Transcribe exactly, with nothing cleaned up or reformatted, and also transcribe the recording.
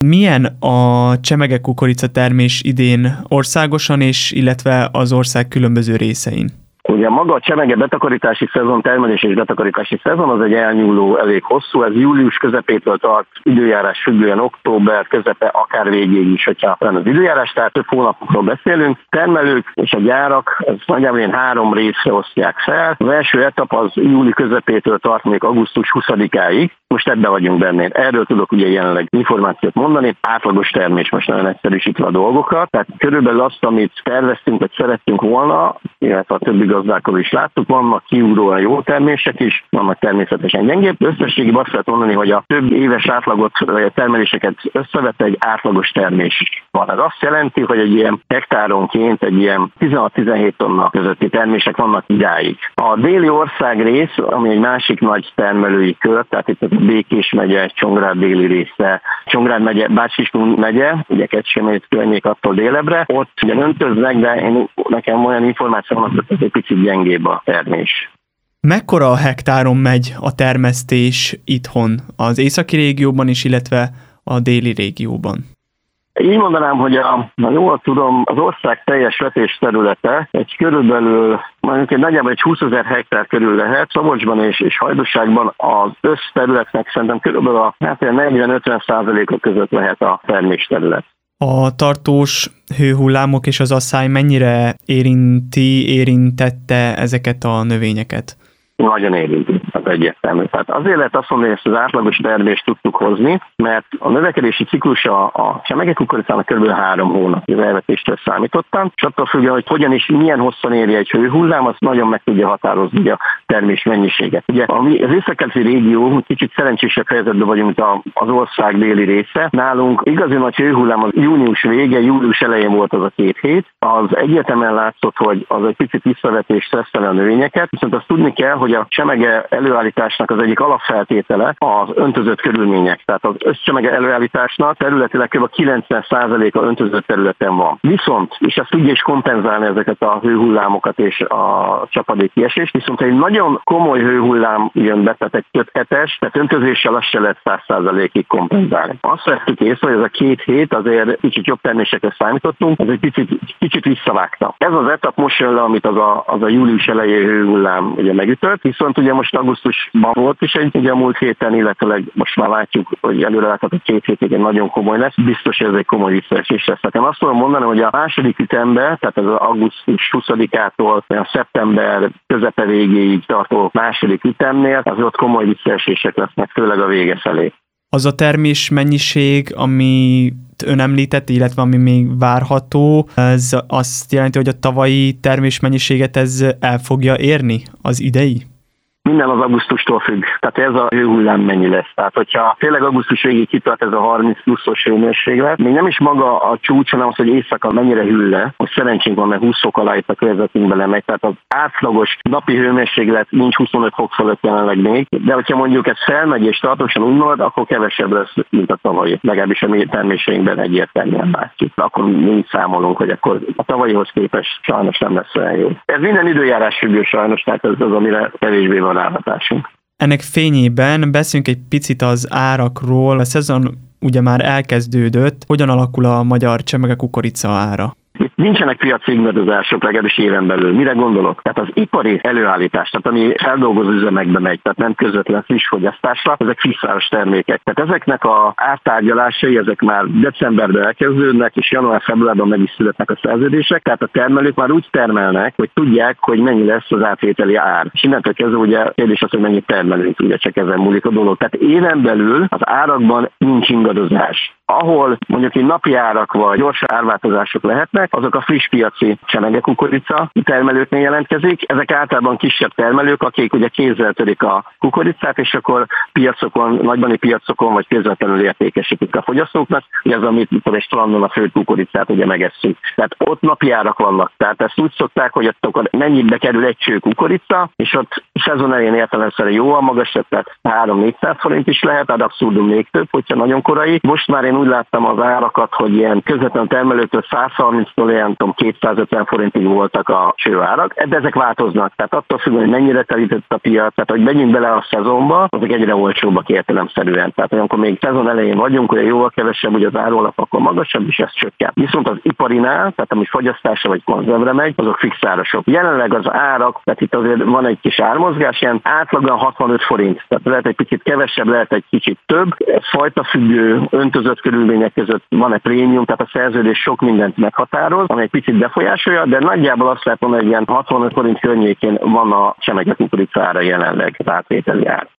Milyen a csemege kukorica termés idén országosan és illetve az ország különböző részein? Ugye maga a csemege betakarítási szezon, termelés és betakarítási szezon az egy elnyúló, elég hosszú, ez július közepétől tart, időjárás függően október közepe, akár végéig is, hogyha van az időjárás, tehát több hónapokról beszélünk. Termelők és a gyárak, ez nagyjából ilyen három részre osztják fel. Az első etap az júli közepétől tart még augusztus huszadikáig, most ebben vagyunk benne. Erről tudok ugye jelenleg információt mondani, átlagos termés, most nagyon egyszerűsítve a dolgokat, tehát körülbelül azt, amit terveztünk, vagy szerettünk volna, illetve a többi gazdálkodó is láttuk, vannak kiugróan jó termések is, vannak természetesen gyengébb. Összességében azt lehet mondani, hogy a több éves átlagot, vagy a termeléseket összevetve egy átlagos termés van. Ez azt jelenti, hogy egy ilyen hektáronként egy ilyen tizenhat-tizenhét tonna közötti termések vannak idáig. A déli ország rész, ami egy másik nagy termelői kör, tehát itt a Békés megye, Csongrád déli része, Csongrád megye, Bács-Kiskun megye, ugye Kecskemét környék attól délebbre, ott ugye öntöznek, de én, nekem olyan információ van, hogy ez egy picit gyengébb a termés. Mekkora a hektáron megy a termesztés itthon, az északi régióban is, illetve a déli régióban? Így mondanám, hogy a, ha jól tudom, az ország teljes vetés területe egy körülbelül, mondjuk egy nagyjából egy húszezer hektár körül lehet, Szabolcsban és, és Hajdúságban az összterületnek szerintem körülbelül a hát negyven-ötven százaléka között lehet a termésterület. A tartós hőhullámok és az asszály mennyire érinti, érintette ezeket a növényeket? Nagyon érinti, az egyértelmű. Tehát azért lehet azt mondani, hogy ezt az átlagos termést tudtuk hozni, mert a növekedési ciklusa a csemegekukoricának kb. három hónap, az elvetéstől számítottam, és attól függően, hogy hogyan és milyen hosszan éri egy hőhullám, az nagyon meg tudja határozni a termés mennyiséget. Ugye az északkeleti régió, kicsit szerencsésebb helyzetben vagyunk, mint az ország déli része. Nálunk igazi nagy hőhullám az június vége, július elején volt az a két hét. Az egyértelműen látszott, hogy az egy picit visszavetés stresszeli a növényeket, viszont azt tudni kell, hogy a csemege előállításnak az egyik alapfeltétele az öntözött körülmények. Tehát az összcsemege előállításnak területileg kb. kilencven százaléka öntözött területen van. Viszont, és ezt tudja is kompenzálni ezeket a hőhullámokat és a csapadék kiesést, viszont egy nagyon komoly hőhullám jön be, tehát egy több hetes, tehát öntözéssel azt se lehet száz százalékig kompenzálni. Azt vettük észre, hogy ez a két hét azért kicsit jobb termésekre számítottunk, ez egy picit, kicsit visszavágta. Ez az etap most jön le, amit az a, az a július elejé hőhullám ugye megütött. Viszont ugye most augusztusban volt is egy, ugye a múlt héten, illetőleg most már látjuk, hogy előre láthat, hogy két hétig egy nagyon komoly lesz. Biztos, hogy ez egy komoly visszaesés lesz. Tehát én azt tudom mondani, hogy a második ütemben, tehát ez az augusztus huszadikától a szeptember közepe végéig tartó második ütemnél, az ott komoly visszaesések lesznek, főleg a vége felé. Az a termés mennyiség, ami ön említett, illetve ami még várható, ez azt jelenti, hogy a tavalyi termésmennyiséget ez el fogja érni az idei? Minden az augusztustól függ. Tehát ez a hőhullám mennyi lesz. Tehát hogyha tényleg augusztus végig kitart ez a harminc pluszos hőmérséklet, még nem is maga a csúcs, hanem az, hogy éjszaka mennyire hűl le, hogy szerencsénk van, mert húsz fok alá itt a körzetünkben lemegy. Tehát az átlagos napi hőmérséklet nincs huszonöt fok fölött jelenleg még, de hogyha mondjuk ez felmegy és tartósan úgy marad, akkor kevesebb lesz, mint a tavalyi. Legalábbis a mi terméseinkben egyértelműen látjuk. Akkor mi számolunk, hogy akkor a tavalyihoz képest sajnos nem lesz olyan jó. Ez minden időjárás függő sajnos, tehát ez az, amire kevésbé van állhatásunk. Ennek fényében beszéljünk egy picit az árakról. A szezon ugye már elkezdődött. Hogyan alakul a magyar csemege kukorica ára? Itt nincsenek piaci ingadozások legalábbis éven belül. Mire gondolok? Tehát az ipari előállítás, tehát ami feldolgozó üzemekbe megy, tehát nem közvetlen friss fogyasztásra, ezek fixáros termékek. Tehát ezeknek a ártárgyalásai, ezek már decemberben elkezdődnek, és január-februárban meg is születnek a szerződések, tehát a termelők már úgy termelnek, hogy tudják, hogy mennyi lesz az átvételi ár. És innentől kezdve ugye kérdés az, hogy mennyit termelünk, ugye csak ezen múlik a dolog. Tehát éven belül az árakban nincs ingadozás. Ahol mondjuk egy napi árak vagy gyors árváltozások lehetnek, azok a friss piaci csemegekukorica termelőknél jelentkezik. Ezek általában kisebb termelők, akik ugye kézzel törik a kukoricát, és akkor piacokon, nagybani piacokon vagy közvetlenül értékesítik a fogyasztóknak. Ugye ez, amit egy strandon a főtt kukoricát ugye megesszük. Tehát ott napi árak vannak. Tehát ezt úgy szokták, hogy akkor mennyibe kerül egy cső kukorica, és ott szezon elején értelemszerűen jóval magas, tehát három-négyszáz forint is lehet, ad abszurdum még több, hogyha nagyon korai. Most már én úgy úgy láttam az árakat, hogy ilyen közvetlen termelőtől száz harminctól ilyen tudom, kétszázötven forintig voltak a csőárak, de ezek változnak. Tehát attól függ, hogy mennyire telített a piac, tehát hogy megyünk bele a szezonba, azok egyre olcsóbbak értelemszerűen. Tehát amikor még szezon elején vagyunk, hogy jóval kevesebb, ugye az árólap, akkor magasabb, és ez csökken. Viszont az iparinál, tehát ami fogyasztásra vagy konzervre megy, azok fix árasok. Jelenleg az árak, tehát itt azért van egy kis ármozgás, ilyen átlagosan hatvanöt forint. Tehát lehet egy picit kevesebb, lehet egy kicsit több. Fajta függő, öntözött körülmények között van egy prémium, tehát a szerződés sok mindent meghatároz, ami egy picit befolyásolja, de nagyjából azt lehet mondani, hogy ilyen hatvanöt forint környékén van a csemege kukorica ára jelenleg az átvételi ár.